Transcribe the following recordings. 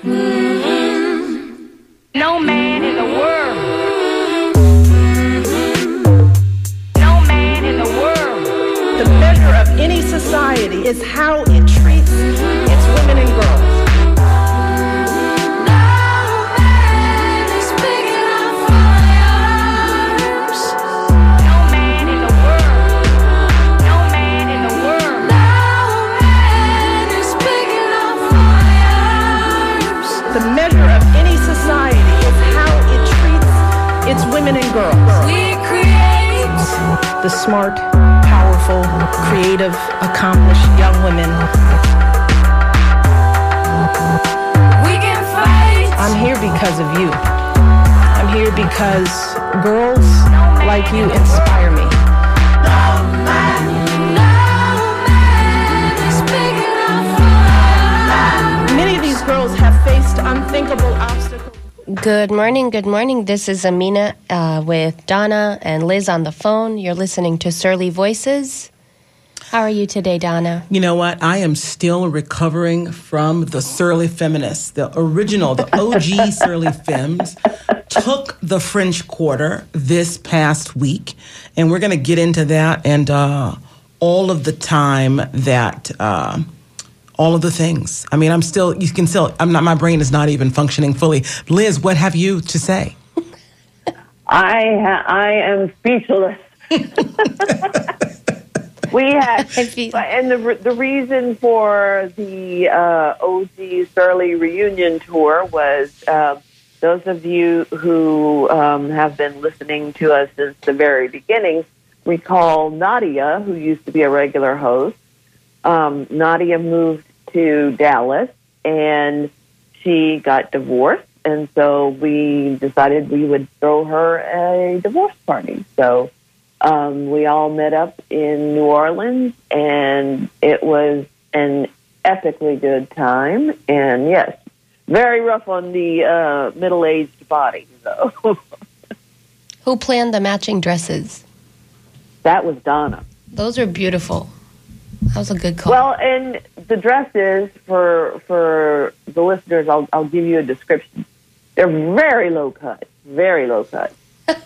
No man in the world. No man in the world. The measure of any society is how it treats its women and girls. The measure of any society is how it treats its women and girls. We create The smart, powerful, creative, accomplished young women. We can fight. I'm here because of you. I'm here because girls like you inspire me. No man is big enough for Many of these girls have faced unthinkable obstacles. Good morning. This is Amina with Donna and Liz on the phone. You're listening to Surly Voices. How are you today, Donna? You know what? I am still recovering from the Surly Feminists. The original, the OG Surly Femmes took the French Quarter this past week. And we're going to get into that and all of the time that... all of the things. I mean, my brain is not even functioning fully. Liz, what have you to say? I am speechless. We had, and the reason for the OG Surly reunion tour was those of you who have been listening to us since the very beginning recall Nadia, who used to be a regular host. Nadia moved to Dallas and she got divorced, and so we decided we would throw her a divorce party. So we all met up in New Orleans, and it was an epically good time. And yes, very rough on the middle-aged body, though. Who planned the matching dresses? That was Donna. Those are beautiful. That was a good call. Well, and the dresses, for the listeners, I'll give you a description. They're very low cut, very low cut.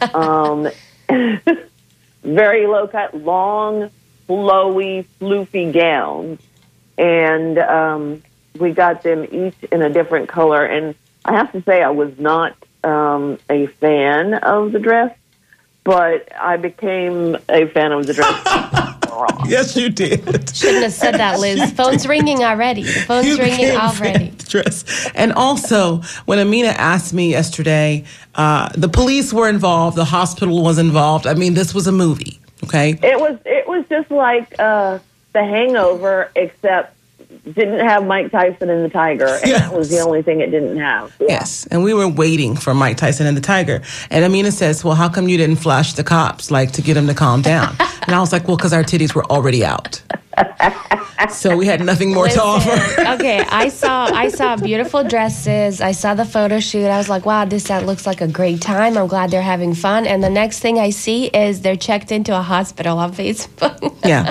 Very low cut, long, flowy, floofy gowns. And we got them each in a different color. And I have to say I was not a fan of the dress, but I became a fan of the dress. Yes, you did. Shouldn't have said that, Liz. Phone's ringing already. The phone's ringing already. Dress. And also, when Amina asked me yesterday, the police were involved, the hospital was involved. I mean, this was a movie, okay? It was just like The Hangover, except didn't have Mike Tyson and the Tiger, and that was the only thing it didn't have. Yeah. Yes, and we were waiting for Mike Tyson and the Tiger. And Amina says, well, how come you didn't flash the cops, like, to get them to calm down? And I was like, well, because our titties were already out. So we had nothing more to offer. Okay, I saw beautiful dresses. I saw the photo shoot. I was like, wow, that looks like a great time. I'm glad they're having fun. And the next thing I see is they're checked into a hospital on Facebook. Yeah.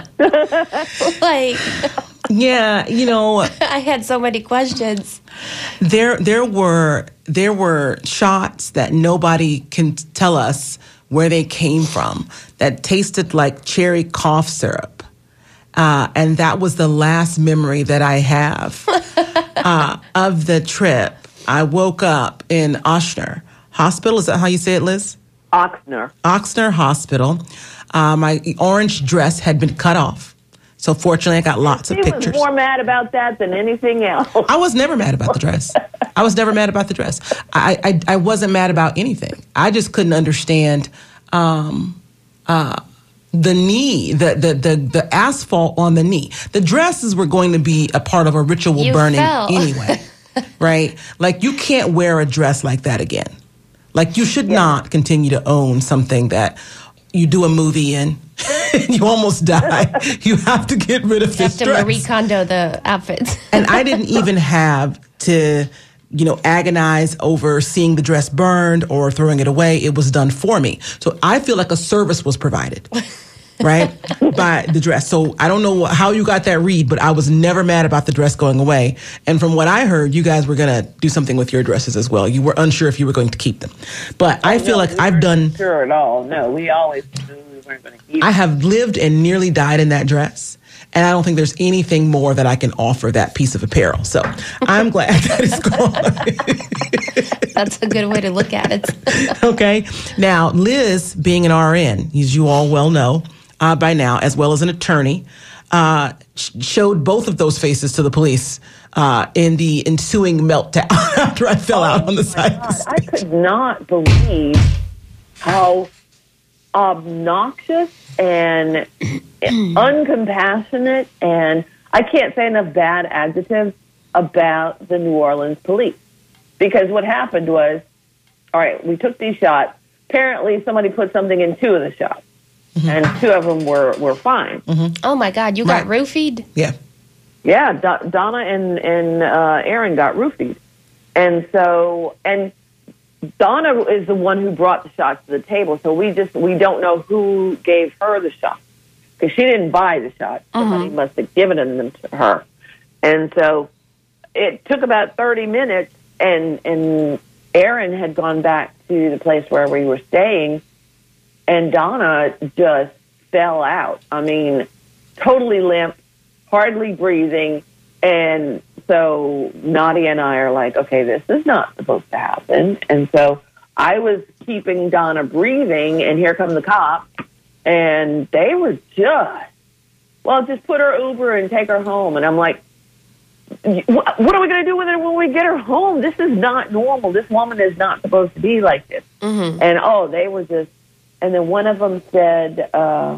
Yeah, you know, I had so many questions. There were shots that nobody can tell us where they came from that tasted like cherry cough syrup. And that was the last memory that I have of the trip. I woke up in Ochsner Hospital. Is that how you say it, Liz? Ochsner Hospital. My orange dress had been cut off. So fortunately, I got lots of pictures. She was more mad about that than anything else. I was never mad about the dress. I wasn't mad about anything. I just couldn't understand the knee, the asphalt on the knee. The dresses were going to be a part of a ritual burning anyway, right? Like, you can't wear a dress like that again. Like, you should not continue to own something that you do a movie in. You almost die. You have to get rid of this dress. You have to Marie Kondo the outfits. And I didn't even have to, agonize over seeing the dress burned or throwing it away. It was done for me. So I feel like a service was provided. right? By the dress. So I don't know how you got that read, but I was never mad about the dress going away. And from what I heard, you guys were going to do something with your dresses as well. You were unsure if you were going to keep them. But I feel like I've done... Sure at all. No, we always knew we weren't going to keep I have lived and nearly died in that dress. And I don't think there's anything more that I can offer that piece of apparel. So I'm glad that it's gone. That's a good way to look at it. Okay. Now, Liz, being an RN, as you all well know by now, as well as an attorney, showed both of those faces to the police in the ensuing meltdown after I fell out on the side of the stage. I could not believe how obnoxious and uncompassionate, and I can't say enough bad adjectives about the New Orleans police. Because what happened was, all right, we took these shots. Apparently, somebody put something in 2 of the shots, and 2 of them were fine. Oh, my God. You got roofied? Yeah. Yeah, Donna and Aaron got roofied. And so, and Donna is the one who brought the shots to the table, so we don't know who gave her the shots. Because she didn't buy the shots. Somebody must have given them to her. And so it took about 30 minutes, and Aaron had gone back to the place where we were staying, and Donna just fell out. I mean, totally limp, hardly breathing. And so Nadia and I are like, okay, this is not supposed to happen. And so I was keeping Donna breathing, and here come the cops. And they were just put her Uber and take her home. And I'm like, what are we going to do with her when we get her home? This is not normal. This woman is not supposed to be like this. And, they were just, and then one of them said,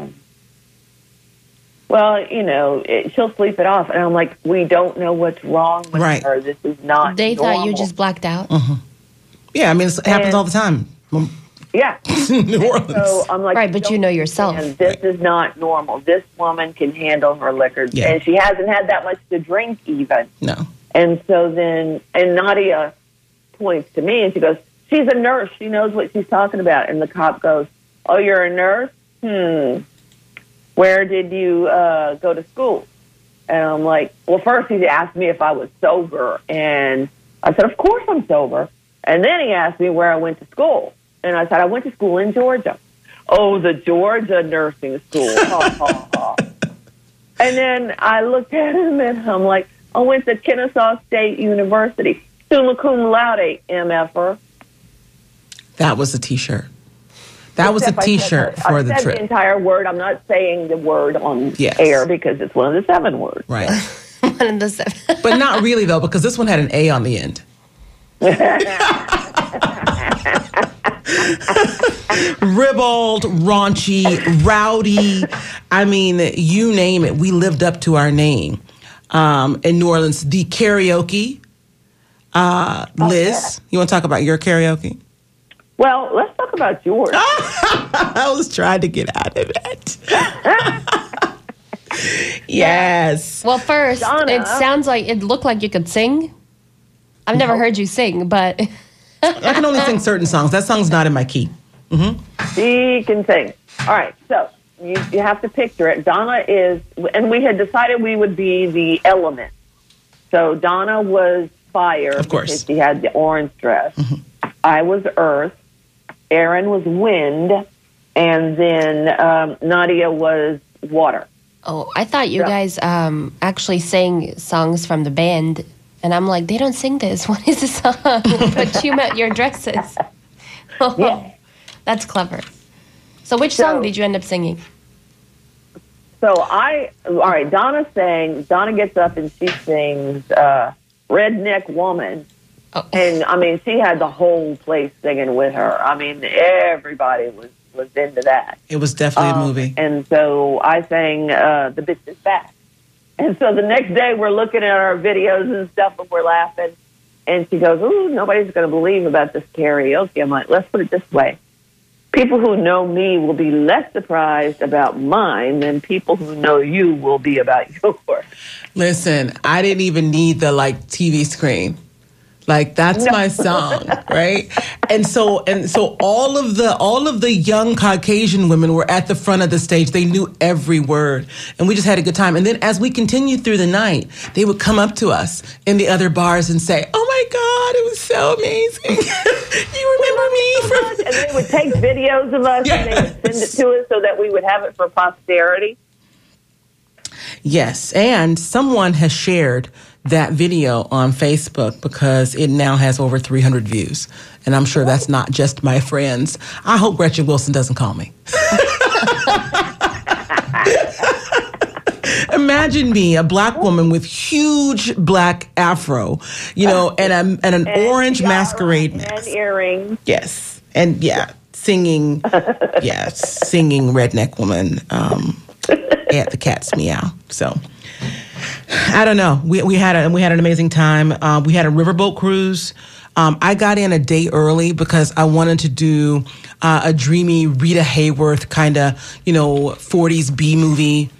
she'll sleep it off. And I'm like, we don't know what's wrong with her. This is not They normal. thought you just blacked out? Yeah, I mean, it happens all the time. Yeah. New Orleans. So I'm like, right, but you know yourself. And this is not normal. This woman can handle her liquor. Yeah. And she hasn't had that much to drink even. No. And so then, and Nadia points to me and she goes, she's a nurse. She knows what she's talking about. And the cop goes, oh, you're a nurse? Where did you go to school? And I'm like, well, first he asked me if I was sober. And I said, of course I'm sober. And then he asked me where I went to school. And I said, I went to school in Georgia. Oh, the Georgia nursing school. Ha, ha, ha. And then I looked at him and I'm like, I went to Kennesaw State University. Summa cum laude, MFer. That was a T-shirt. That was a T-shirt for the trip. I said the entire word. I'm not saying the word on air because it's one of the 7 words. Right. One of the 7. But not really, though, because this one had an A on the end. Ribald, raunchy, rowdy. I mean, you name it. We lived up to our name. In New Orleans, the karaoke. Liz, you want to talk about your karaoke? Well, let's talk about yours. I was trying to get out of it. Yes. Well, first, Donna. it looked like you could sing. I've never heard you sing, but... I can only sing certain songs. That song's not in my key. She can sing. All right, so you have to picture it. Donna is, and we had decided we would be the element. So Donna was fire. Of course. Because she had the orange dress. I was earth. Aaron was wind. And then Nadia was water. Oh, I thought you guys actually sang songs from the band. And I'm like, they don't sing this. What is this song? But you met your dresses. Oh, Yeah. That's clever. So which song did you end up singing? So all right, Donna gets up and she sings Redneck Woman. Oh. And, I mean, she had the whole place singing with her. I mean, everybody was into that. It was definitely a movie. And so I sang The Bitch Is Back. And so the next day we're looking at our videos and stuff and we're laughing. And she goes, ooh, nobody's going to believe about this karaoke. I'm like, let's put it this way. People who know me will be less surprised about mine than people who know you will be about yours. Listen, I didn't even need the TV screen. Like that's my song, right? And so all of the young Caucasian women were at the front of the stage. They knew every word, and we just had a good time. And then as we continued through the night, they would come up to us in the other bars and say, "Oh my God, it was so amazing! You remember me from?" And they would take videos of us and they would send it to us so that we would have it for posterity. Yes, and someone has shared that video on Facebook because it now has over 300 views. And I'm sure that's not just my friends. I hope Gretchen Wilson doesn't call me. Imagine me, a black woman with huge black afro, and an orange masquerade mask. And earrings. Yes. And singing Redneck Woman at the Cat's Meow. So I don't know. We had an amazing time. We had a riverboat cruise. I got in a day early because I wanted to do a dreamy Rita Hayworth kind of 40s B movie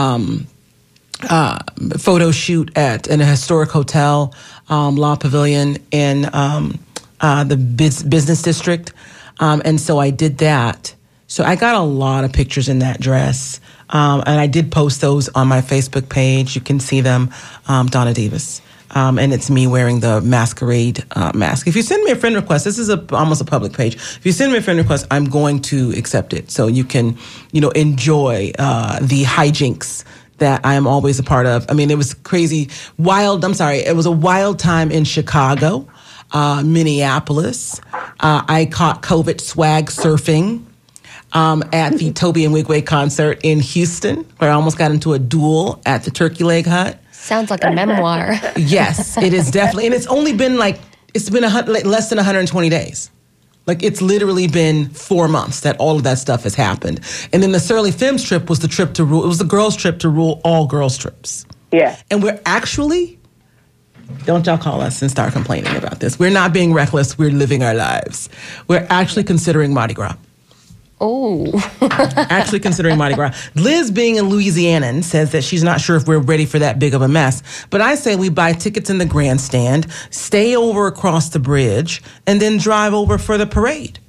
photo shoot in a historic hotel, La Pavilion in the business district, and so I did that. So I got a lot of pictures in that dress. And I did post those on my Facebook page. You can see them, Donna Davis. And it's me wearing the masquerade mask. If you send me a friend request, this is almost a public page. If you send me a friend request, I'm going to accept it. So you can, enjoy the hijinks that I am always a part of. I mean, it was crazy, wild. I'm sorry. It was a wild time in Chicago, Minneapolis. I caught COVID swag surfing. At the Toby and Wigway concert in Houston, where I almost got into a duel at the Turkey Leg Hut. Sounds like a memoir. Yes, it is definitely. And it's only been less than 120 days. Like it's literally been 4 months that all of that stuff has happened. And then the Surly Femmes trip was the trip to rule. It was the girls' trip to rule all girls' trips. Yeah. And we're actually, don't y'all call us and start complaining about this. We're not being reckless. We're living our lives. We're actually considering Mardi Gras. Oh. Actually considering Mardi Gras. Liz, being a Louisianan, says that she's not sure if we're ready for that big of a mess. But I say we buy tickets in the grandstand, stay over across the bridge, and then drive over for the parade.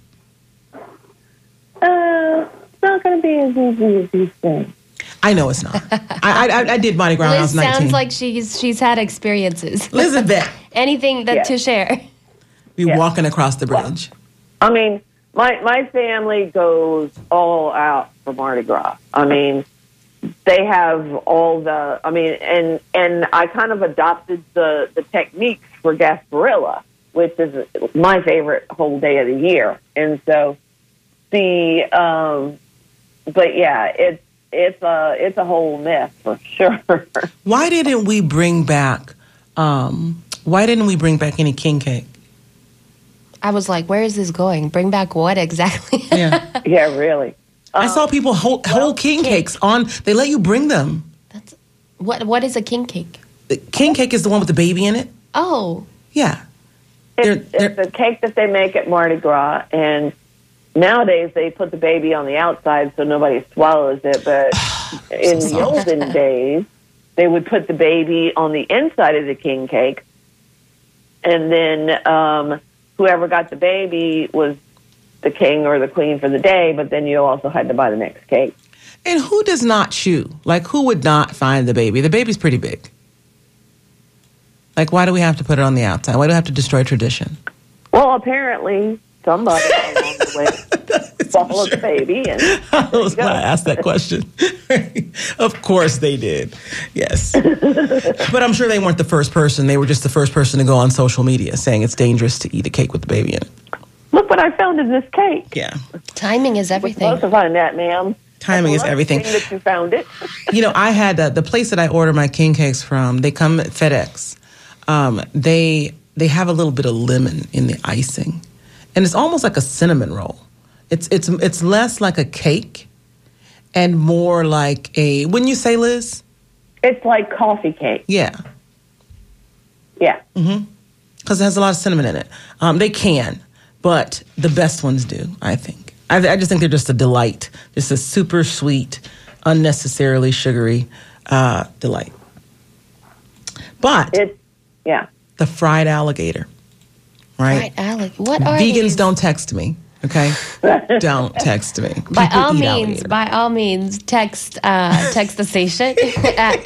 It's not going to be as easy as you think. I know it's not. I did Mardi Gras when I was 19. Sounds like she's had experiences. Elizabeth. Anything to share. We're walking across the bridge. I mean, my family goes all out for Mardi Gras. I mean, they have all the, and I kind of adopted the techniques for Gasparilla, which is my favorite whole day of the year. And so but yeah, it's a whole mess for sure. Why didn't we bring back any king cake? I was like, where is this going? Bring back what exactly? Yeah. Yeah, really. I saw people whole king cakes on. They let you bring them. That's what is a king cake? The king cake is the one with the baby in it. Oh. Yeah. It's a cake that they make at Mardi Gras, and nowadays they put the baby on the outside so nobody swallows it. But in the olden days, they would put the baby on the inside of the king cake, and then whoever got the baby was the king or the queen for the day, but then you also had to buy the next cake. And who does not chew? Like, who would not find the baby? The baby's pretty big. Like, why do we have to put it on the outside? Why do we have to destroy tradition? Well, apparently somebody along the way followed the baby. And I was going to ask that question. Of course they did. Yes. But I'm sure they weren't the first person. They were just the first person to go on social media saying it's dangerous to eat a cake with the baby in it. Look what I found in this cake. Yeah. Timing is everything. We're supposed to find that, ma'am. Timing is everything. That you found it. I had the place that I order my king cakes from. They come at FedEx. They have a little bit of lemon in the icing, and it's almost like a cinnamon roll. It's less like a cake, and more like a. Wouldn't you say, Liz? It's like coffee cake. Yeah. Yeah. Mm-hmm. Because it has a lot of cinnamon in it. They can, but the best ones do, I think. I just think they're just a delight. Just a super sweet, unnecessarily sugary delight. But yeah, the fried alligator. right? What are Vegans these? don't text me. Okay, don't text me. By People all eat means, alligator. text the station at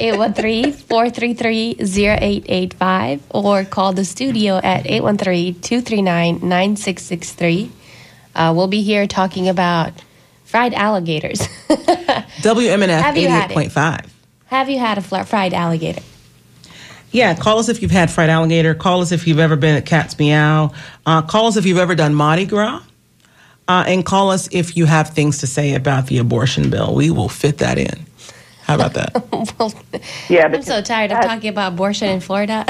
813-433-0885 or call the studio at 813-239-9663. We'll be here talking about fried alligators. WMNF Have you had it? 88.5. Have you had a fried alligator? Yeah, call us if you've had fried alligator. Call us if you've ever been at Cat's Meow. Call us if you've ever done Mardi Gras. And call us if you have things to say about the abortion bill. We will fit that in. How about that? Well, Yeah, I'm so tired of talking about abortion in Florida.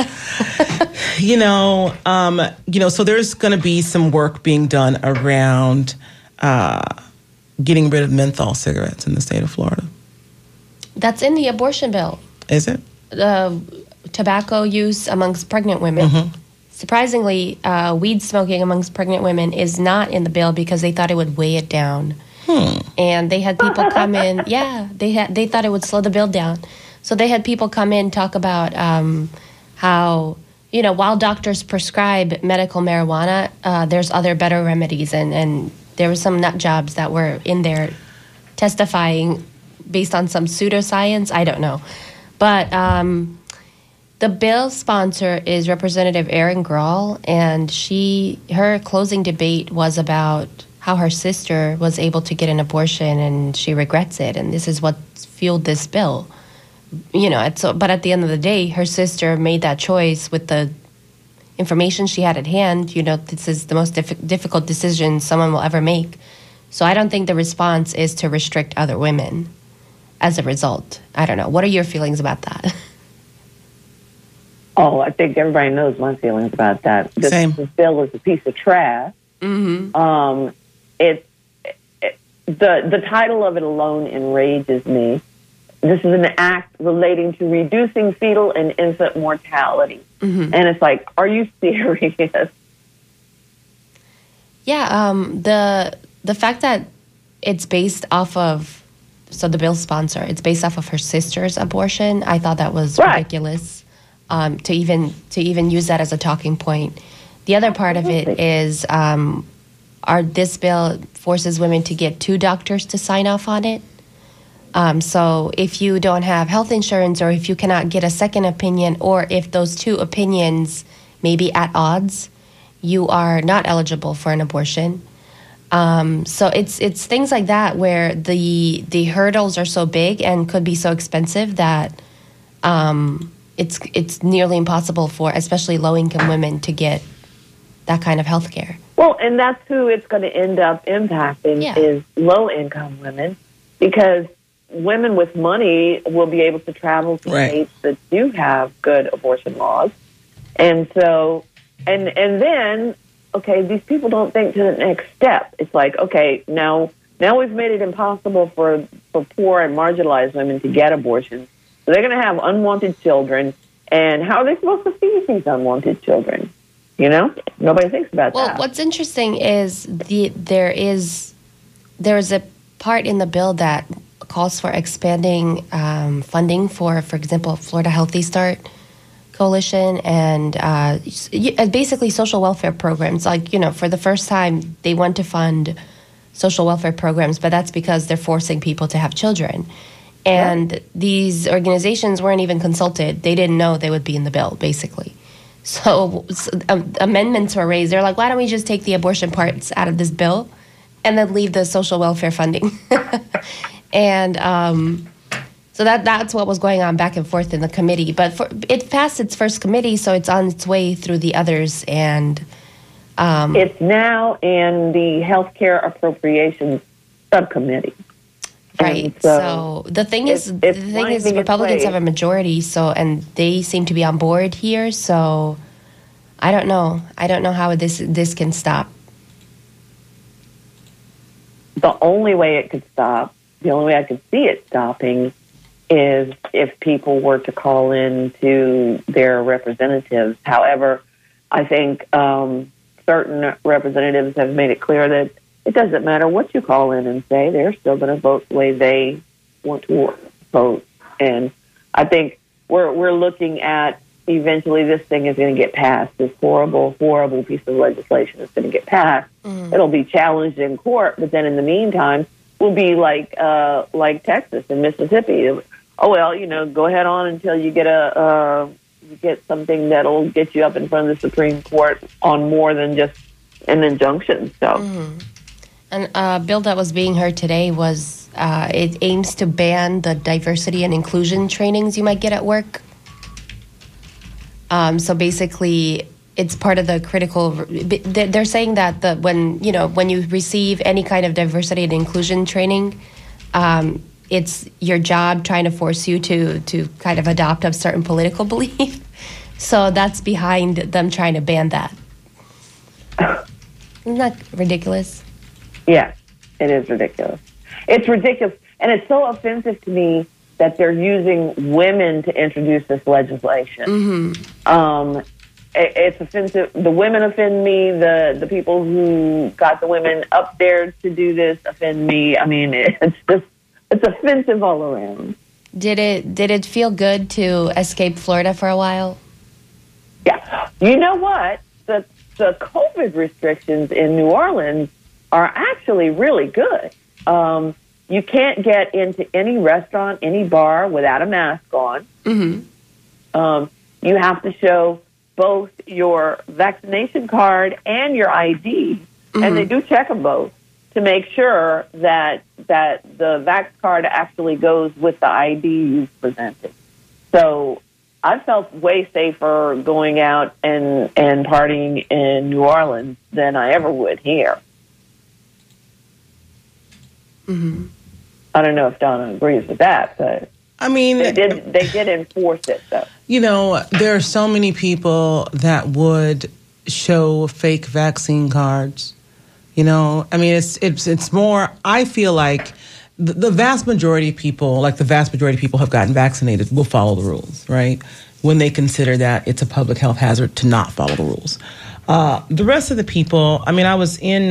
So there's going to be some work being done around getting rid of menthol cigarettes in the state of Florida. That's in the abortion bill. Is it? Tobacco use amongst pregnant women. Mm-hmm. Surprisingly, weed smoking amongst pregnant women is not in the bill because they thought it would weigh it down. And they had people come in. Yeah, they thought it would slow the bill down. So they had people come in talk about how while doctors prescribe medical marijuana, there's other better remedies, and there were some nut jobs that were in there testifying based on some pseudoscience. I don't know, but. The bill sponsor is Representative Erin Grahl, and her closing debate was about how her sister was able to get an abortion and she regrets it, and this is what fueled this bill. But at the end of the day, her sister made that choice with the information she had at hand. This is the most difficult decision someone will ever make. So I don't think the response is to restrict other women as a result. I don't know. What are your feelings about that? Oh, I think everybody knows my feelings about that. Same. This bill is a piece of trash. Mm-hmm. The title of it alone enrages me. This is an act relating to reducing fetal and infant mortality. Mm-hmm. And it's like, are you serious? Yeah, the fact that it's based off of, so the bill sponsor, it's based off of her sister's abortion, I thought that was ridiculous. To even use that as a talking point. The other part of it is this bill forces women to get 2 doctors to sign off on it. So if you don't have health insurance, or if you cannot get a second opinion, or if those 2 opinions may be at odds, you are not eligible for an abortion. So it's things like that where the hurdles are so big and could be so expensive that it's nearly impossible for especially low-income women to get that kind of health care. Well, and that's who it's going to end up impacting is low-income women, because women with money will be able to travel to states that do have good abortion laws. And so, and then, okay, these people don't think to the next step. It's like, okay, now we've made it impossible for poor and marginalized women to get abortions. So they're going to have unwanted children. And how are they supposed to feed these unwanted children? Nobody thinks about that. Well, what's interesting is there is a part in the bill that calls for expanding funding for example, Florida Healthy Start Coalition and basically social welfare programs. Like, for the first time, they want to fund social welfare programs, but that's because they're forcing people to have children. And these organizations weren't even consulted. They didn't know they would be in the bill, basically. So amendments were raised. They're like, why don't we just take the abortion parts out of this bill and then leave the social welfare funding? And so that's what was going on back and forth in the committee. But it passed its first committee, so it's on its way through the others. And it's now in the Healthcare Appropriations Subcommittee. Right. So the thing is, Republicans have a majority, and they seem to be on board here. So I don't know. I don't know how this can stop. The only way it could stop, the only way I could see it stopping, is if people were to call in to their representatives. However, I think certain representatives have made it clear that it doesn't matter what you call in and say, they're still going to vote the way they want to vote. And I think we're looking at eventually this thing is going to get passed. This horrible, horrible piece of legislation is going to get passed. It'll be challenged in court, but then in the meantime, we'll be like Texas and Mississippi. Oh well, go ahead on until you get you get something that'll get you up in front of the Supreme Court on more than just an injunction. So, and a bill that was being heard today was it aims to ban the diversity and inclusion trainings you might get at work. So basically, it's part of the critical. They're saying that when you receive any kind of diversity and inclusion training, it's your job trying to force you to kind of adopt a certain political belief. So that's behind them trying to ban that. Isn't that ridiculous? Yeah, it is ridiculous. It's ridiculous, and it's so offensive to me that they're using women to introduce this legislation. It's offensive. The women offend me. The people who got the women up there to do this offend me. I mean, it's offensive all around. Did it feel good to escape Florida for a while? Yeah. You know what? The COVID restrictions in New Orleans are actually really good. You can't get into any restaurant, any bar without a mask on. You have to show both your vaccination card and your ID, and they do check them both to make sure that the vax card actually goes with the ID you've presented. So I felt way safer going out and partying in New Orleans than I ever would here. I don't know if Donna agrees with that, but I mean, they did enforce it, though. There are so many people that would show fake vaccine cards. I mean, it's more. I feel like the vast majority of people, have gotten vaccinated, will follow the rules, right? When they consider that it's a public health hazard to not follow the rules. The rest of the people, I mean, I was in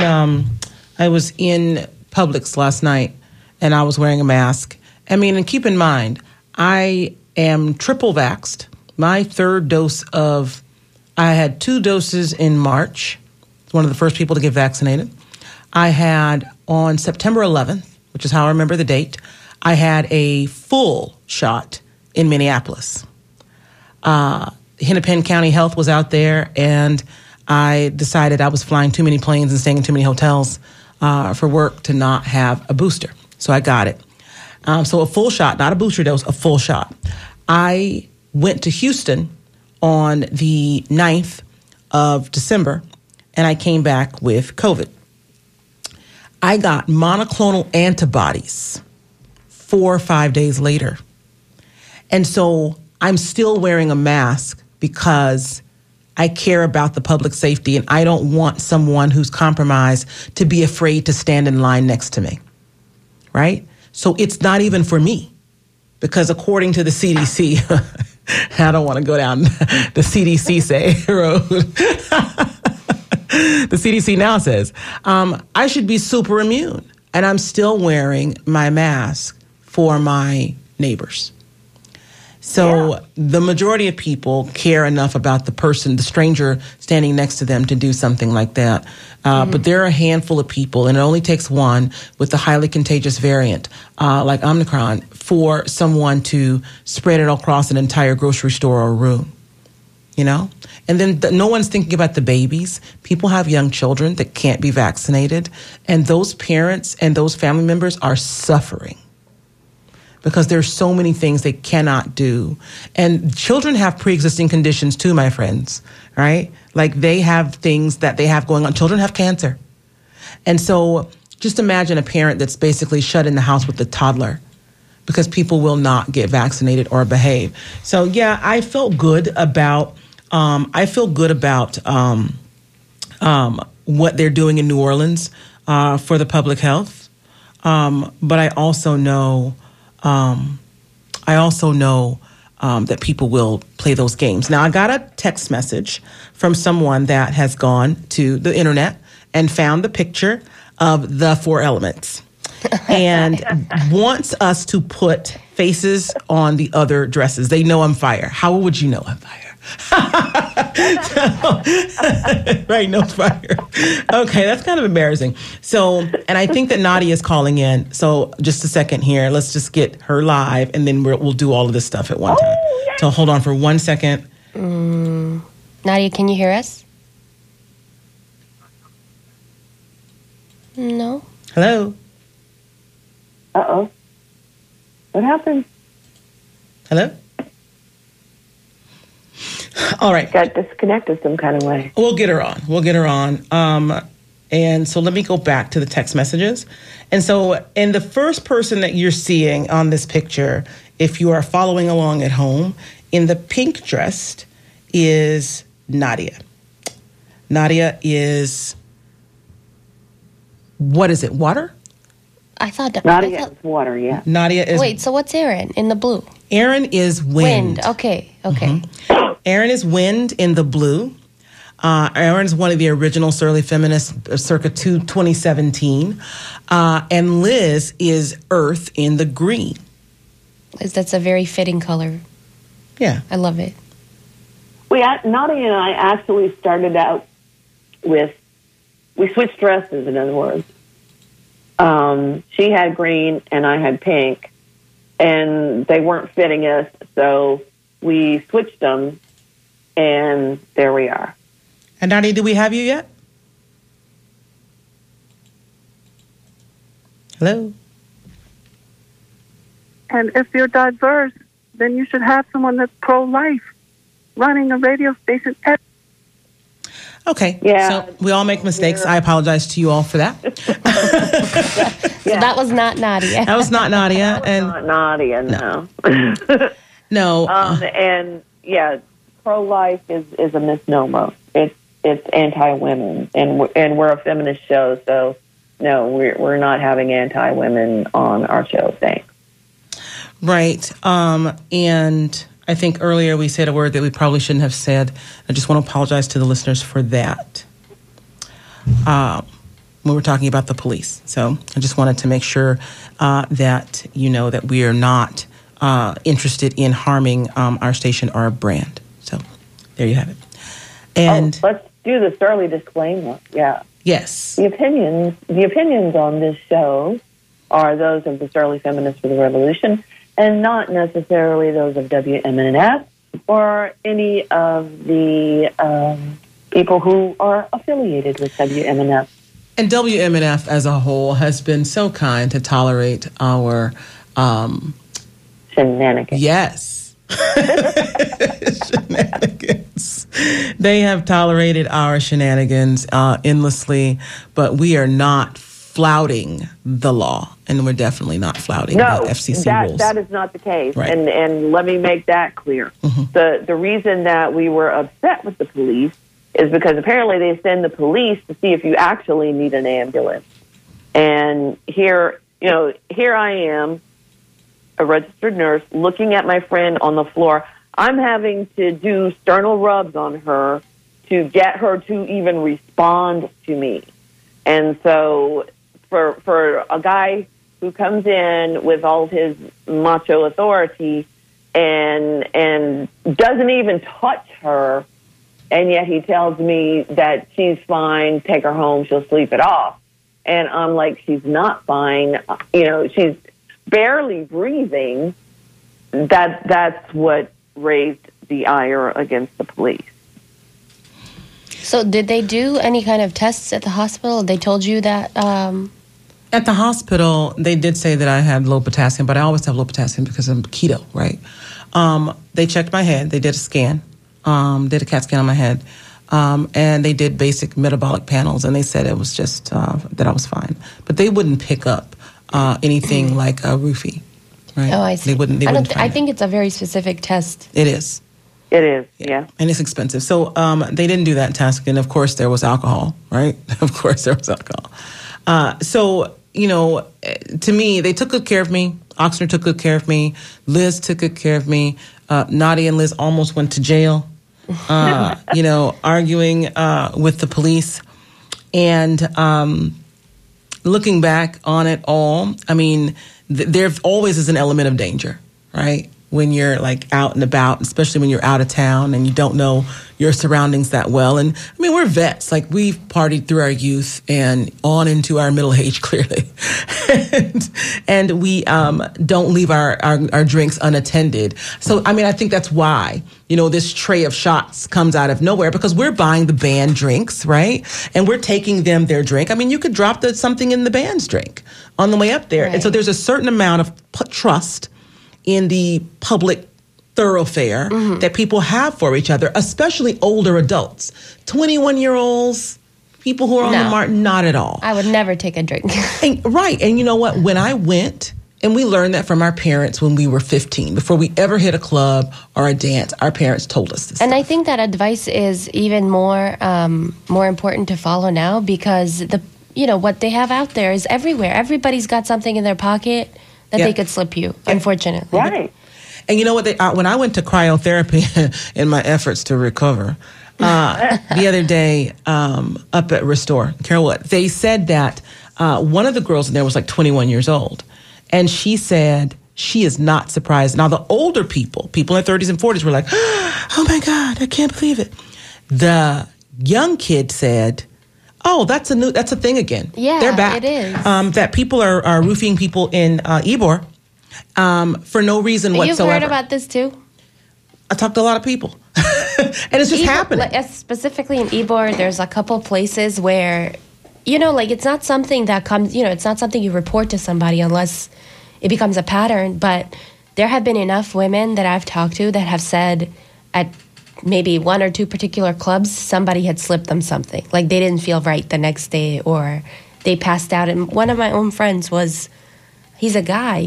Publix last night, and I was wearing a mask. I mean, and keep in mind, I am triple vaxxed. My third dose I had 2 doses in March. It's one of the first people to get vaccinated. I had on September 11th, which is how I remember the date, I had a full shot in Minneapolis. Hennepin County Health was out there, and I decided I was flying too many planes and staying in too many hotels for work to not have a booster. So I got it. So a full shot, not a booster dose, a full shot. I went to Houston on the 9th of December, and I came back with COVID. I got monoclonal antibodies 4 or 5 days later. And so I'm still wearing a mask because I care about the public safety, and I don't want someone who's compromised to be afraid to stand in line next to me, right? So it's not even for me, because according to the CDC, I don't want to go down the CDC road. The CDC now says I should be super immune, and I'm still wearing my mask for my neighbors. So the majority of people care enough about the stranger standing next to them to do something like that. But there are a handful of people, and it only takes one with the highly contagious variant, like Omicron, for someone to spread it across an entire grocery store or room, And then no one's thinking about the babies. People have young children that can't be vaccinated, and those parents and those family members are suffering, because there's so many things they cannot do. And children have pre-existing conditions too, my friends, right? Like they have things that they have going on. Children have cancer. And so just imagine a parent that's basically shut in the house with a toddler because people will not get vaccinated or behave. So yeah, I felt good about what they're doing in New Orleans for the public health. But I also know that people will play those games. Now, I got a text message from someone that has gone to the internet and found the picture of the 4 elements and wants us to put faces on the other dresses. They know I'm fire. How would you know I'm fire? Right, no fire. Okay, that's kind of embarrassing. So, and I think that Nadia is calling in. So, just a second here. Let's just get her live, and then we'll do all of this stuff at one time. Yes. So, hold on for 1 second. Nadia, can you hear us? No. Hello? Uh-oh. What happened? Hello? All right. Got disconnected some kind of way. We'll get her on. And so let me go back to the text messages. And so, and the first person that you're seeing on this picture, if you are following along at home, in the pink dress is Nadia. Nadia is, what is it, water? I thought Nadia is water, yeah. Nadia is... Wait, so what's Aaron in the blue? Aaron is wind. Okay. Aaron is wind in the blue. Aaron's one of the original Surly Feminists, circa 2017. And Liz is earth in the green. Liz, that's a very fitting color. Yeah. I love it. Nadia and I actually started out with, we switched dresses, in other words. She had green and I had pink, and they weren't fitting us, so we switched them, and there we are. And Nadia, do we have you yet? Hello? And if you're diverse, then you should have someone that's pro-life running a radio station. Okay. Yeah. So we all make mistakes. I apologize to you all for that. So that was not Nadia. That was not Nadia. And Not Nadia, no. no. And yeah, pro-life is a misnomer. It's anti-women, and we're a feminist show, so no, we're not having anti-women on our show. Thanks. Right. And I think earlier we said a word that we probably shouldn't have said. I just want to apologize to the listeners for that. When we're talking about the police. So I just wanted to make sure that you know that we are not interested in harming our station or our brand. So there you have it. And let's do the Surly disclaimer. Yeah. yes. The opinions on this show are those of the Surly Feminists for the Revolution, and not necessarily those of WMNF or any of the people who are affiliated with WMNF. And WMNF as a whole has been so kind to tolerate our Shenanigans. yes. Shenanigans. They have tolerated our shenanigans endlessly, but we are not flouting the law, and we're definitely not flouting the FCC rules. That is not the case, Right. and let me make that clear. The reason that we were upset with the police is because apparently they send the police to see if you actually need an ambulance. And here I am, a registered nurse, looking at my friend on the floor. I'm having to do sternal rubs on her to get her to even respond to me. And so for a guy who comes in with all of his macho authority and doesn't even touch her, and yet he tells me that she's fine, take her home, she'll sleep it off. And I'm like, she's not fine. She's barely breathing. That's what raised the ire against the police. So did they do any kind of tests at the hospital? They told you that... At the hospital, they did say that I had low potassium, but I always have low potassium because I'm keto, right? They checked my head. They did a scan, did a CAT scan on my head, and they did basic metabolic panels, and they said it was just that I was fine. But they wouldn't pick up anything like a roofie, right? Oh, I see. They wouldn't I think it's a very specific test. It is. It is, yeah. And it's expensive. So they didn't do that test, and of course there was alcohol, right? Of course there was alcohol. To me, they took good care of me. Oxnard took good care of me. Liz took good care of me. Nadia and Liz almost went to jail, arguing with the police. And looking back on it all, I mean, there always is an element of danger, right? when you're like out and about, especially when you're out of town and you don't know your surroundings that well. And I mean, we're vets. Like, we've partied through our youth and on into our middle age, clearly. and we don't leave our drinks unattended. So, I mean, I think that's why, you know, this tray of shots comes out of nowhere, because we're buying the band drinks, right? And we're taking them their drink. I mean, you could drop something in the band's drink on the way up there. Right. And so there's a certain amount of trust in the public thoroughfare that people have for each other, especially older adults. 21-year-olds, people who are on the mark, not at all. I would never take a drink. Right. And you know what? When I went, and we learned that from our parents when we were 15, before we ever hit a club or a dance, our parents told us this. And I think that advice is even more important to follow now, because what they have out there is everywhere. Everybody's got something in their pocket that they could slip you, unfortunately. Right. And you know what? When I went to cryotherapy in my efforts to recover the other day up at Restore, Carolwood, they said that one of the girls in there was like 21 years old. And she said she is not surprised. Now, the older people in their 30s and 40s were like, oh my God, I can't believe it. The young kid said, oh, that's a thing again. Yeah, they're back. it is. That people are roofing people in Ybor for no reason whatsoever. You've heard about this too? I talked to a lot of people. And it's just happening. Specifically in Ybor, there's a couple places where, it's not something that comes, it's not something you report to somebody unless it becomes a pattern. But there have been enough women that I've talked to that have said at maybe one or two particular clubs, somebody had slipped them something. Like, they didn't feel right the next day, or they passed out. And one of my own friends he's a guy.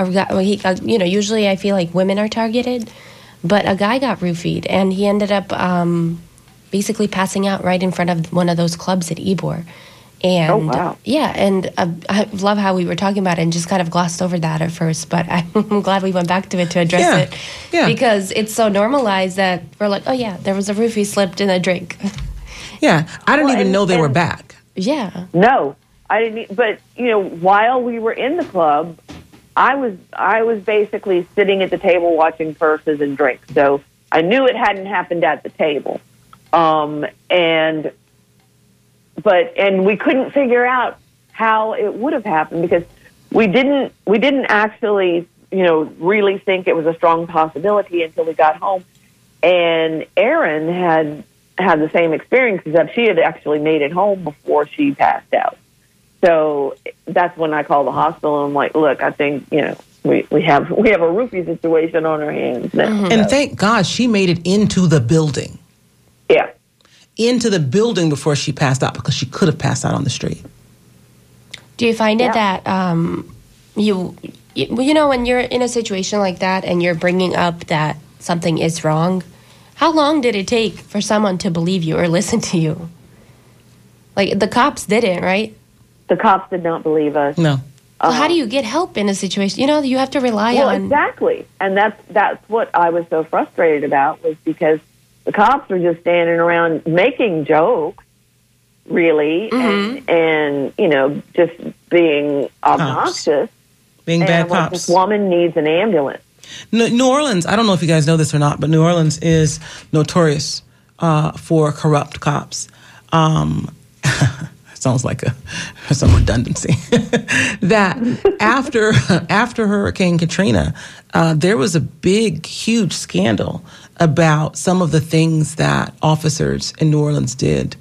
Usually I feel like women are targeted, but a guy got roofied, and he ended up basically passing out right in front of one of those clubs at Ybor. And oh, wow. Yeah, and I love how we were talking about it and just kind of glossed over that at first, but I'm glad we went back to it to address it. Yeah. Because it's so normalized that we're like, oh yeah, there was a roofie slipped in a drink. Yeah, I didn't even know they were back. Yeah. No, I didn't. But while we were in the club, I was basically sitting at the table watching purses and drinks. So I knew it hadn't happened at the table, and we couldn't figure out how it would have happened, because we didn't actually really think it was a strong possibility until we got home. And Erin had the same experience, except she had actually made it home before she passed out. So that's when I called the hospital, and I'm like, look, I think, we have a roofie situation on our hands now. Mm-hmm. And thank God she made it into the building. Yeah. Into the building before she passed out, because she could have passed out on the street. Do you find it that when you're in a situation like that and you're bringing up that something is wrong, how long did it take for someone to believe you or listen to you? Like, the cops didn't, right? The cops did not believe us. No. So how do you get help in a situation? You have to rely on... Well, exactly. And that's what I was so frustrated about, was because the cops were just standing around making jokes, really, and just being obnoxious. Being bad cops. This woman needs an ambulance. New Orleans, I don't know if you guys know this or not, but New Orleans is notorious for corrupt cops. Sounds like some redundancy. That after Hurricane Katrina, there was a big, huge scandal about some of the things that officers in New Orleans did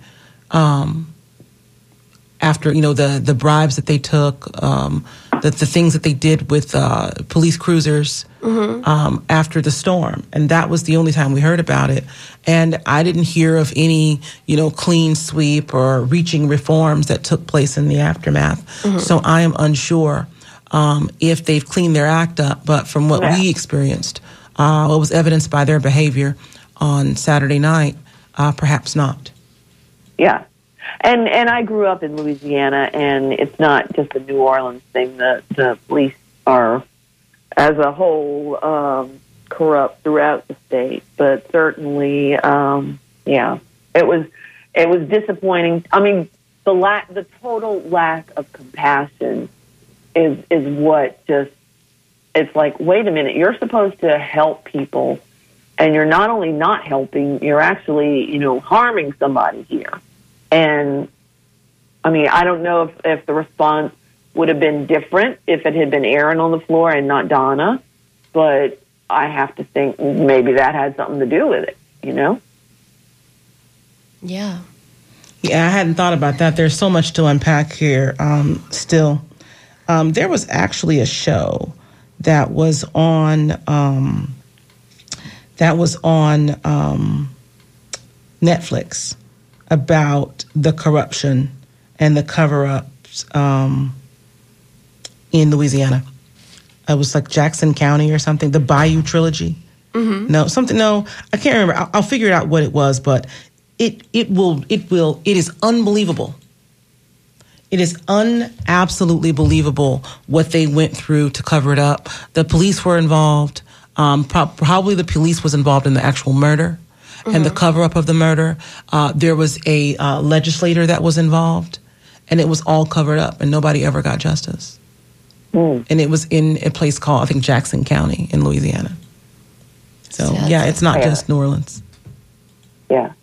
after the bribes that they took, the things that they did with police cruisers after the storm. And that was the only time we heard about it. And I didn't hear of any, clean sweep or reaching reforms that took place in the aftermath. So I am unsure if they've cleaned their act up. But from what we experienced, what was evidenced by their behavior on Saturday night, perhaps not. Yeah. And I grew up in Louisiana, and it's not just a New Orleans thing. The police are, as a whole, corrupt throughout the state. But certainly, it was disappointing. I mean, the total lack of compassion is what just it's like, wait a minute, you're supposed to help people, and you're not only not helping, you're actually, harming somebody here. And I mean, I don't know if the response would have been different if it had been Aaron on the floor and not Donna, but I have to think maybe that had something to do with it, Yeah. Yeah, I hadn't thought about that. There's so much to unpack here still. There was actually a show that was on Netflix about the corruption and the cover-ups in Louisiana. It was like Jackson County or something, the Bayou Trilogy. Mm-hmm. No, I can't remember. I'll figure it out what it was, but it is unbelievable. It is absolutely believable what they went through to cover it up. The police were involved. Probably the police was involved in the actual murder and the cover-up of the murder. There was a legislator that was involved, and it was all covered up, and nobody ever got justice. And it was in a place called, I think, Jackson County in Louisiana. So, yeah, it's not just New Orleans. Yeah.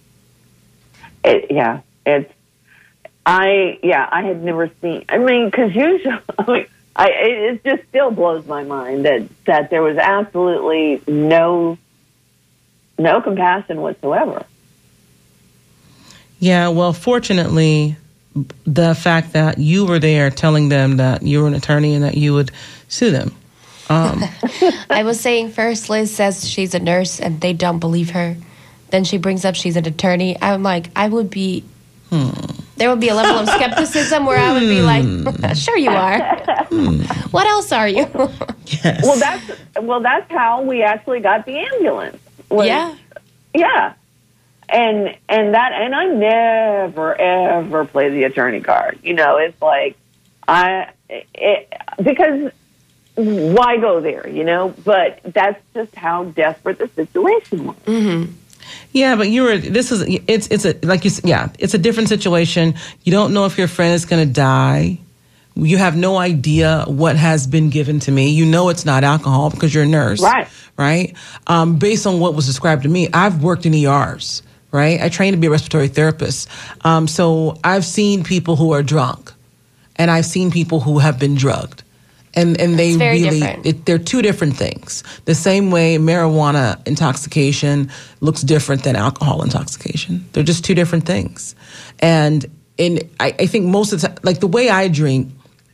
I had never seen, because usually, it just still blows my mind that there was absolutely no compassion whatsoever. Yeah, well, fortunately, the fact that you were there telling them that you were an attorney and that you would sue them. I was saying first, Liz says she's a nurse and they don't believe her. Then she brings up she's an attorney. I'm like, I would be... There would be a level of skepticism where I would be like, sure you are. What else are you? Yes. Well, that's how we actually got the ambulance. Yeah. Yeah. And I never ever play the attorney card. It's like because why go there, but that's just how desperate the situation was. Mm-hmm. Yeah, but it's a different situation. You don't know if your friend is going to die. You have no idea what has been given to me. You know it's not alcohol because you're a nurse. Right? Based on what was described to me, I've worked in ERs, right? I trained to be a respiratory therapist. So I've seen people who are drunk, and I've seen people who have been drugged. And they they're two different things. The same way marijuana intoxication looks different than alcohol intoxication. They're just two different things. And I think most of the time, like the way I drink,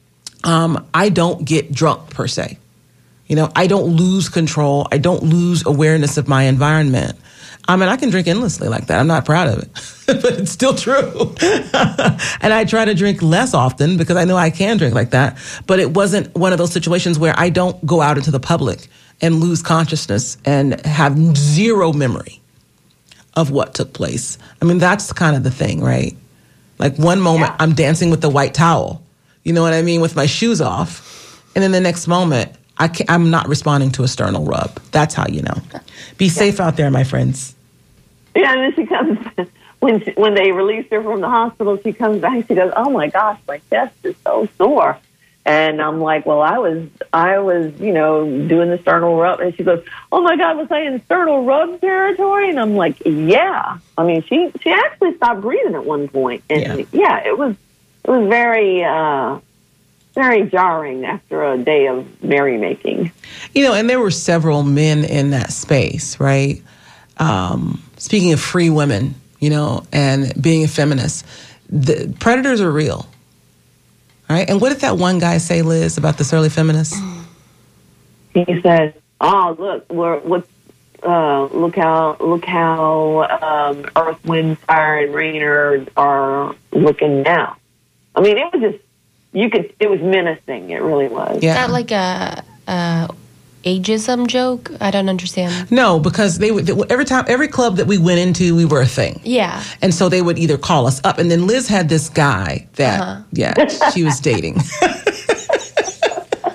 I don't get drunk per se. I don't lose control. I don't lose awareness of my environment. I can drink endlessly like that. I'm not proud of it, but it's still true. And I try to drink less often because I know I can drink like that. But it wasn't one of those situations where I don't go out into the public and lose consciousness and have zero memory of what took place. That's kind of the thing, right? Like one moment I'm dancing with the white towel, you know what I mean, with my shoes off. And then the next moment, I'm not responding to a sternal rub. That's how you know. Be safe out there, my friends. Yeah, and then she comes, when they released her from the hospital, she comes back, she goes, oh my gosh, my chest is so sore. And I'm like, well, I was, doing the sternal rub. And she goes, oh my God, was I in sternal rub territory? And I'm like, yeah. She actually stopped breathing at one point. And it was very, very jarring after a day of merrymaking. And there were several men in that space, right? Speaking of free women, and being a feminist, the predators are real, right? And what did that one guy say, Liz, about the surly feminists? He said, "Oh, look how Earth, Wind, Fire, and Rain are looking now." It was just it was menacing. It really was. Yeah. Is that like a ageism joke? I don't understand. No, because they would every club that we went into, we were a thing. Yeah. And so they would either call us up, and then Liz had this guy that she was dating.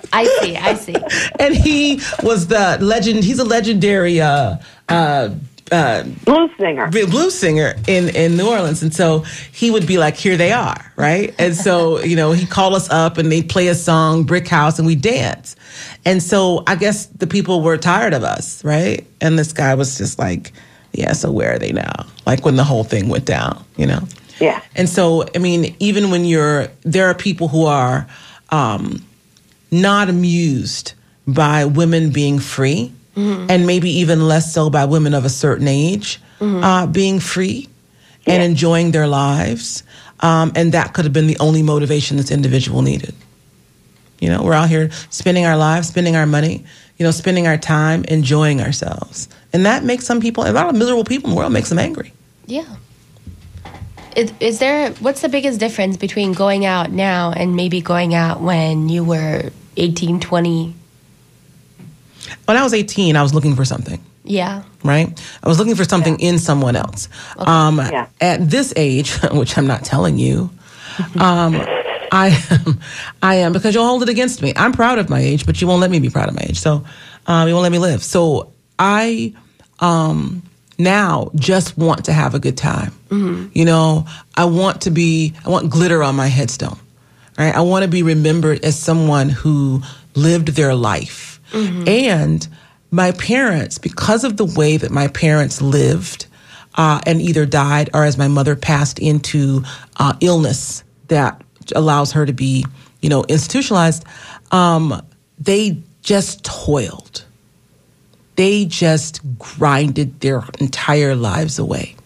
I see. And he was the legend. He's a legendary blues singer in New Orleans. And so he would be like, here they are, right? And so, he'd call us up and they'd play a song, Brick House, and we'd dance. And so I guess the people were tired of us, right? And this guy was just like, yeah, so where are they now? Like when the whole thing went down, Yeah. And so, I mean, even when there are people who are not amused by women being free, and maybe even less so by women of a certain age being free and enjoying their lives. And that could have been the only motivation this individual needed. We're out here spending our lives, spending our money, spending our time, enjoying ourselves. And that makes some people, a lot of miserable people in the world, makes them angry. Yeah. What's the biggest difference between going out now and maybe going out when you were 18, 20? When I was 18, I was looking for something. Yeah. Right? I was looking for something in someone else. Okay. At this age, which I'm not telling you, I am, because you'll hold it against me. I'm proud of my age, but you won't let me be proud of my age. So you won't let me live. So I now just want to have a good time. I want glitter on my headstone. Right? I want to be remembered as someone who lived their life. And my parents, because of the way that my parents lived and either died or as my mother passed into illness that allows her to be, institutionalized, they just toiled. They just grinded their entire lives away.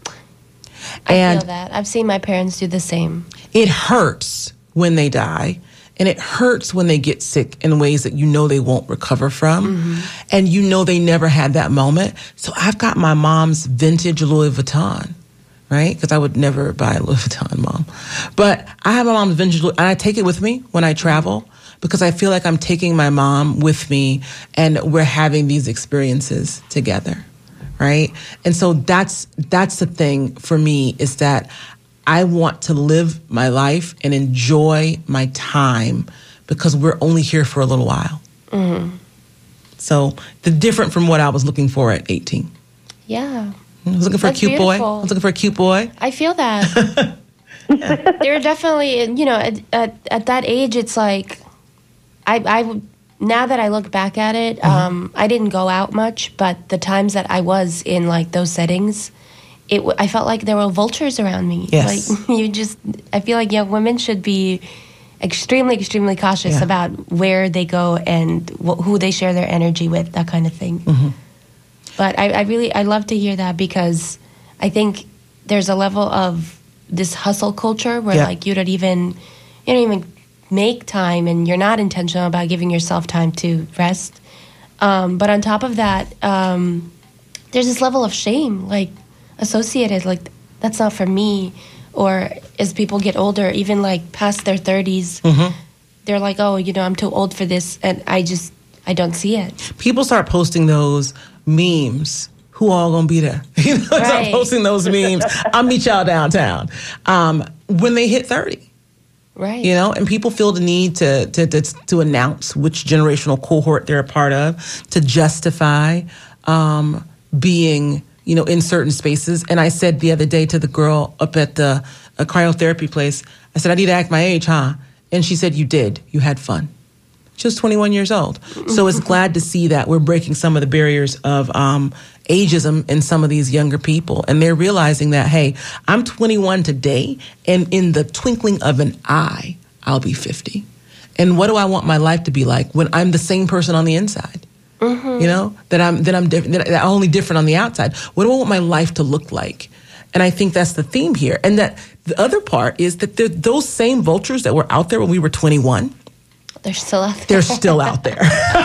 I feel that. I've seen my parents do the same. It hurts when they die. And it hurts when they get sick in ways that they won't recover from. And they never had that moment. So I've got my mom's vintage Louis Vuitton, right? Because I would never buy a Louis Vuitton, Mom. But I have my mom's vintage Louis, and I take it with me when I travel because I feel like I'm taking my mom with me and we're having these experiences together, right? And so that's the thing for me, is that I want to live my life and enjoy my time because we're only here for a little while. So the different from what I was looking for at 18. Yeah. I was looking for a cute boy. I was looking for a cute boy. I feel that. They're definitely, at that age, it's like, I now that I look back at it, I didn't go out much, but the times that I was in like those settings, I felt like there were vultures around me. Yes. Like I feel like young women should be extremely, extremely cautious about where they go and who they share their energy with, that kind of thing. But I love to hear that because I think there's a level of this hustle culture where like you don't even make time and you're not intentional about giving yourself time to rest. But on top of that, there's this level of shame, like associated, like that's not for me. Or as people get older, even like past their 30s, they're like, oh, I'm too old for this. And I don't see it. People start posting those memes. Who all gonna be there? Start posting those memes. I'll meet y'all downtown. When they hit 30. Right. And people feel the need to announce which generational cohort they're a part of, to justify being, in certain spaces. And I said the other day to the girl up at the cryotherapy place, I said, I need to act my age, huh? And she said, you did. You had fun. She was 21 years old. So it's glad to see that we're breaking some of the barriers of ageism in some of these younger people. And they're realizing that, hey, I'm 21 today, and in the twinkling of an eye, I'll be 50. And what do I want my life to be like when I'm the same person on the inside? That I'm different, that I'm only different on the outside. What do I want my life to look like? And I think that's the theme here. And that the other part is that those same vultures that were out there when we were 21, they're still out there. They're still out there.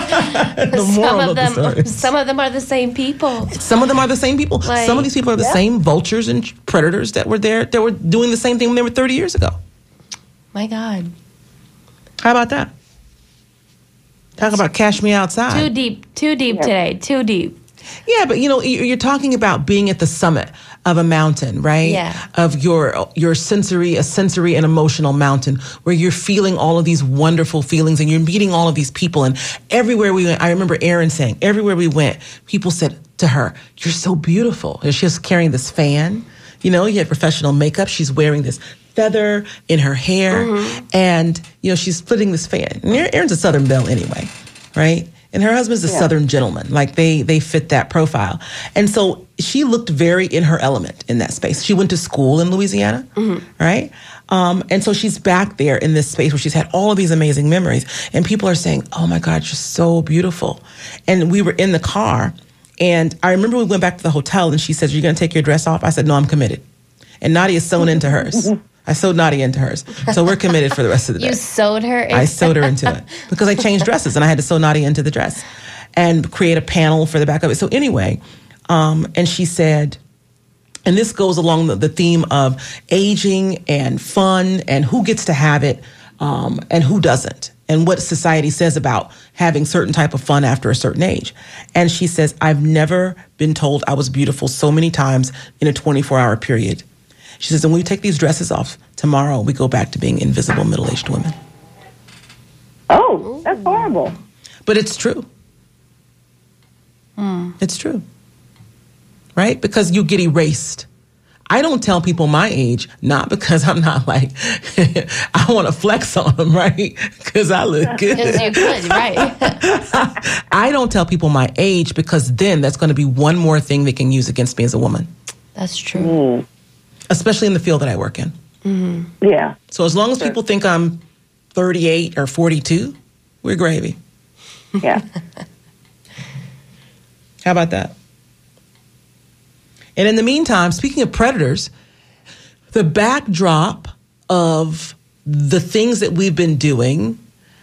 Some of them are the same people. Some of them are the same people. Some of these people are the same vultures and predators that were there, that were doing the same thing when they were 30 years ago. My God. How about that? Talk about cash me outside. Too deep today. Too deep. Yeah, but you're talking about being at the summit of a mountain, right? Yeah. Of your sensory and emotional mountain where you're feeling all of these wonderful feelings and you're meeting all of these people. And everywhere we went, I remember Aaron saying, everywhere we went, people said, to her, "You're so beautiful." And she's carrying this fan. You know, you have professional makeup. She's wearing this feather in her hair. And, you know, she's splitting this fan. And Erin's a Southern belle anyway, right? And her husband's a Southern gentleman. Like, they fit that profile. And so she looked very in her element in that space. She went to school in Louisiana, right? And so she's back there in this space where she's had all of these amazing memories. And people are saying, "Oh, my God, you're so beautiful." And we were in the car. And I remember we went back to the hotel, and she said, "You're going to take your dress off?" I said, "No, I'm committed." And Nadia's sewn into hers. I sewed Nadia into hers. So we're committed for the rest of the day. You sewed her in? I sewed her into it because I changed dresses and I had to sew Nadia into the dress and create a panel for the back of it. So anyway, and she said, and this goes along the theme of aging and fun and who gets to have it and who doesn't, and what society says about having certain type of fun after a certain age. And she says, "I've never been told I was beautiful so many times in a 24-hour period." She says, "And when we take these dresses off, tomorrow we go back to being invisible middle-aged women." Oh, that's horrible. But it's true. It's true. Right? Because you get erased. I don't tell people my age, not because I'm not like, I want to flex on them, right? Because I look good. Because you could, right. I don't tell people my age because then that's going to be one more thing they can use against me as a woman. That's true. Especially in the field that I work in. Yeah. So as long as people think I'm 38 or 42, we're gravy. Yeah. How about that? And in the meantime, speaking of predators, the backdrop of the things that we've been doing,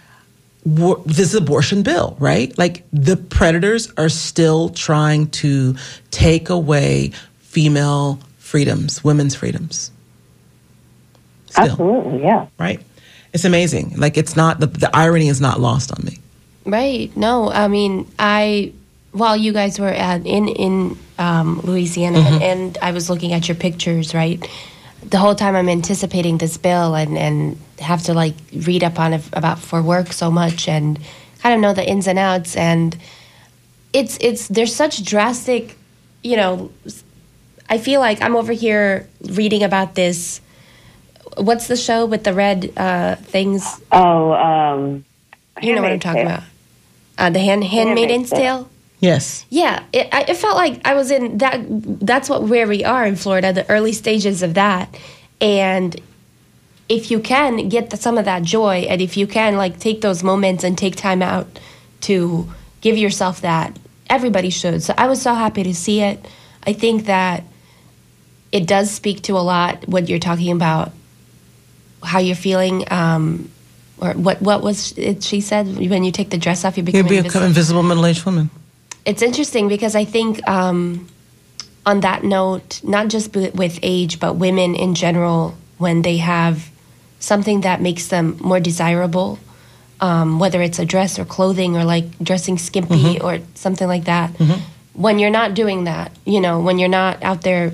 this abortion bill, right? Like, the predators are still trying to take away female freedoms, women's freedoms. Still. Absolutely, yeah. Right? It's amazing. Like, it's not, the irony is not lost on me. Right. No, I mean, while you guys were in Louisiana, and I was looking at your pictures, right? The whole time I'm anticipating this bill and have to, like, read up on it about for work so much and kind of know the ins and outs. And there's such drastic, you know, I feel like I'm over here reading about this. What's the show with the red things? Oh, you know what I'm talking about. The Handmaid's Tale? Yes. Yeah, it felt like I was in that. That's where we are in Florida, the early stages of that. And if you can get some of that joy, and if you can, like, take those moments and take time out to give yourself that, everybody should. So I was so happy to see it. I think that it does speak to a lot what you're talking about, how you're feeling, or what was it she said? When you take the dress off, you become invisible middle-aged woman. It's interesting because I think on that note, not just with age, but women in general, when they have something that makes them more desirable, whether it's a dress or clothing or like dressing skimpy or something like that, when you're not doing that, you know, when you're not out there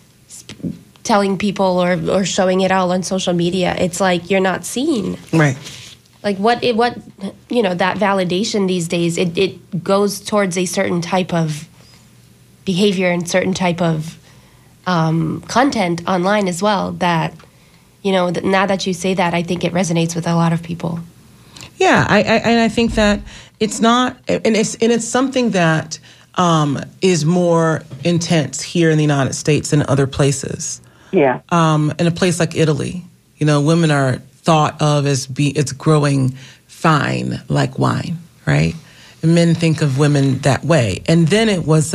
telling people or showing it all on social media, it's like you're not seen. Right. Like what you know, that validation these days, it goes towards a certain type of behavior and certain type of content online as well that, you know, now that you say that, I think it resonates with a lot of people. Yeah, I think that it's not, and it's something that is more intense here in the United States than other places. Yeah. In a place like Italy, you know, women are thought of as it's growing fine like wine, right? And men think of women that way. And then it was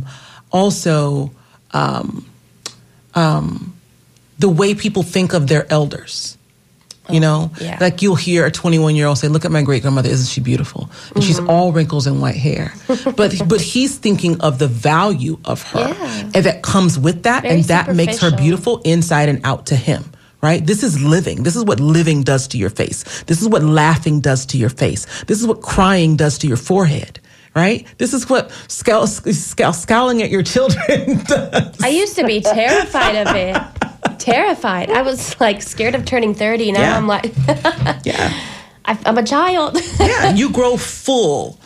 also the way people think of their elders. You know, like you'll hear a 21-year-old say, "Look at my great-grandmother, isn't she beautiful?" And she's all wrinkles and white hair. But he's thinking of the value of her and that comes with that, Very and that makes her superficial. beautiful inside and out to him. Right? This is living. This is what living does to your face. This is what laughing does to your face. This is what crying does to your forehead. Right? This is what scowling at your children does. I used to be terrified of it. Terrified. I was like scared of turning 30. Now I'm like, Yeah. I'm a child. Yeah, you grow full.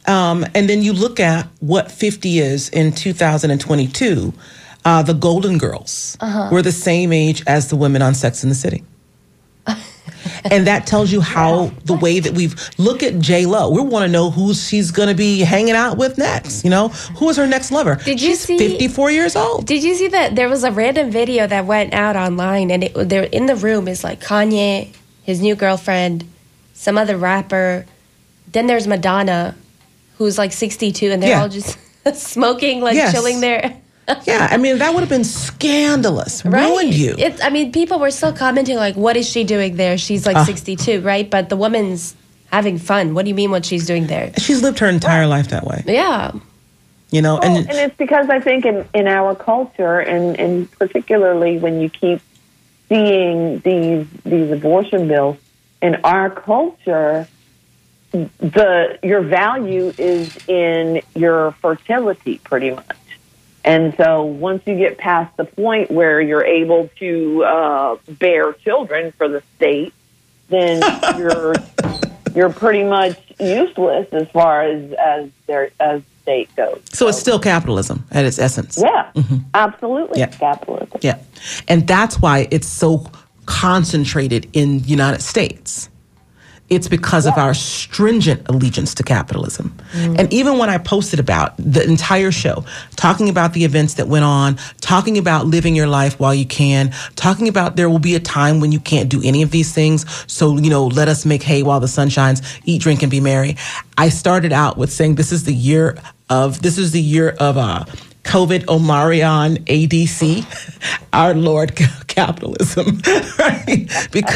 And then you look at what 50 is in 2022. The Golden Girls were the same age as the women on Sex and the City. And that tells you how the way that look at J-Lo. We want to know who she's going to be hanging out with next. You know, who is her next lover? She's 54 years old. Did you see that there was a random video that went out online, and they're in the room is like Kanye, his new girlfriend, some other rapper. Then there's Madonna, who's like 62, and they're all just smoking, like chilling there. Yeah, I mean, that would have been scandalous. Right? Ruined you. People were still commenting, like, what is she doing there? She's like 62, right? But the woman's having fun. What do you mean what she's doing there? She's lived her entire life that way. Yeah. You know, and it's because I think in our culture, and particularly when you keep seeing these abortion bills, in our culture, your value is in your fertility, pretty much. And so once you get past the point where you're able to bear children for the state, then you're pretty much useless as far as state goes. So it's still capitalism at its essence. Yeah, absolutely, capitalism. Yeah, and that's why it's so concentrated in the United States. It's because of our stringent allegiance to capitalism. And even when I posted about the entire show, talking about the events that went on, talking about living your life while you can, talking about there will be a time when you can't do any of these things. So, let us make hay while the sun shines, eat, drink, and be merry. I started out with saying this is the year of COVID, Omarion, ADC, our Lord capitalism, right?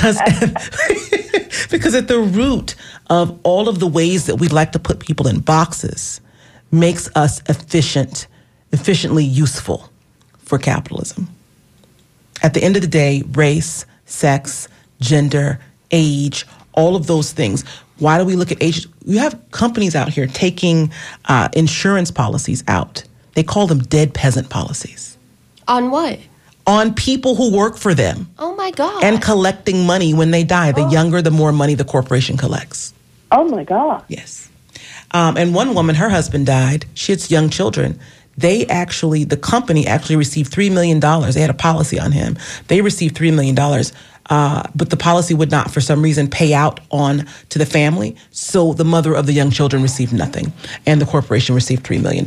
Because at the root of all of the ways that we like to put people in boxes makes us efficiently useful for capitalism. At the end of the day, race, sex, gender, age, all of those things. Why do we look at age? You have companies out here taking insurance policies out. They call them dead peasant policies. On what? On people who work for them. Oh, my God. And collecting money when they die. The younger, the more money the corporation collects. Oh, my God. Yes. And one woman, her husband died. She had young children. The company actually received $3 million. They had a policy on him. They received $3 million. But the policy would not, for some reason, pay out on to the family. So the mother of the young children received nothing. And the corporation received $3 million.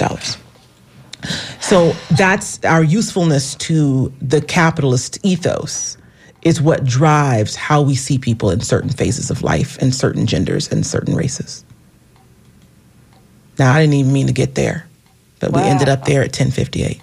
So that's our usefulness to the capitalist ethos is what drives how we see people in certain phases of life and certain genders and certain races. Now, I didn't even mean to get there, but we ended up there at 10:58.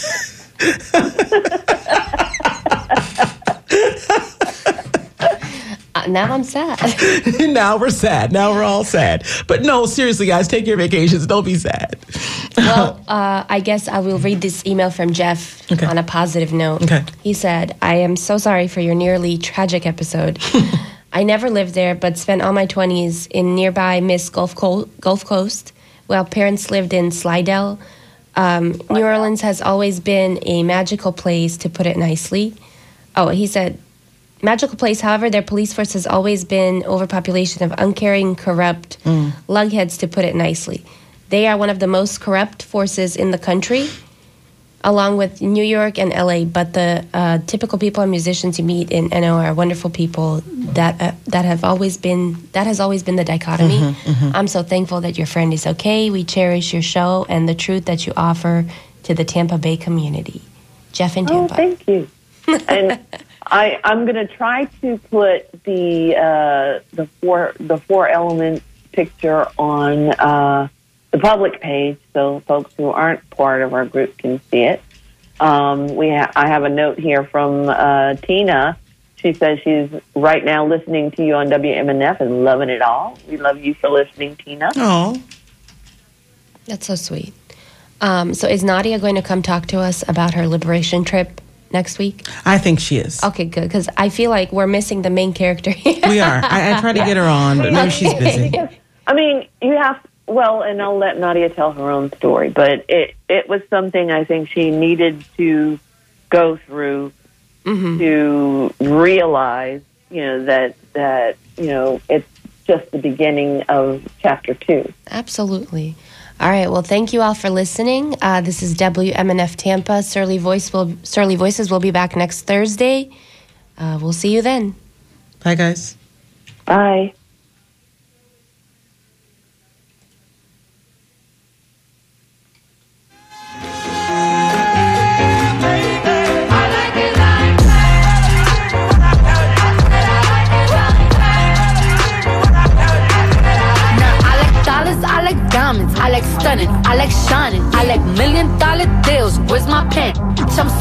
Now I'm sad. Now we're sad. Now we're all sad. But no, seriously, guys, take your vacations. Don't be sad. Well, I guess I will read this email from Jeff on a positive note. Okay. He said, I am so sorry for your nearly tragic episode. I never lived there, but spent all my 20s in nearby Miss Gulf Coast, while parents lived in Slidell. New Orleans has always been a magical place, to put it nicely. Oh, he said, magical place. However, their police force has always been overpopulation of uncaring, corrupt lugheads, to put it nicely. They are one of the most corrupt forces in the country, along with New York and LA. But the typical people and musicians you meet in NO are wonderful people. That has always been the dichotomy. I'm so thankful that your friend is okay. We cherish your show and the truth that you offer to the Tampa Bay community. Jeff in Tampa. Oh, thank you. And I'm going to try to put the four element picture on the public page so folks who aren't part of our group can see it. I have a note here from Tina. She says she's right now listening to you on WMNF and loving it all. We love you for listening, Tina. Oh, that's so sweet. So is Nadia going to come talk to us about her liberation trip next week? I think she is. Okay, good, because I feel like we're missing the main character here. We are. I tried to get her on, but maybe she's busy. I mean, you have, and I'll let Nadia tell her own story, but it was something I think she needed to go through to realize, that it's just the beginning of chapter 2. Absolutely. All right. Well, thank you all for listening. This is WMNF Tampa. Surly Voices will be back next Thursday. We'll see you then. Bye, guys. Bye. I like diamonds, I like stunning, I like shining, I like $1 million deals. Where's my pen? I'm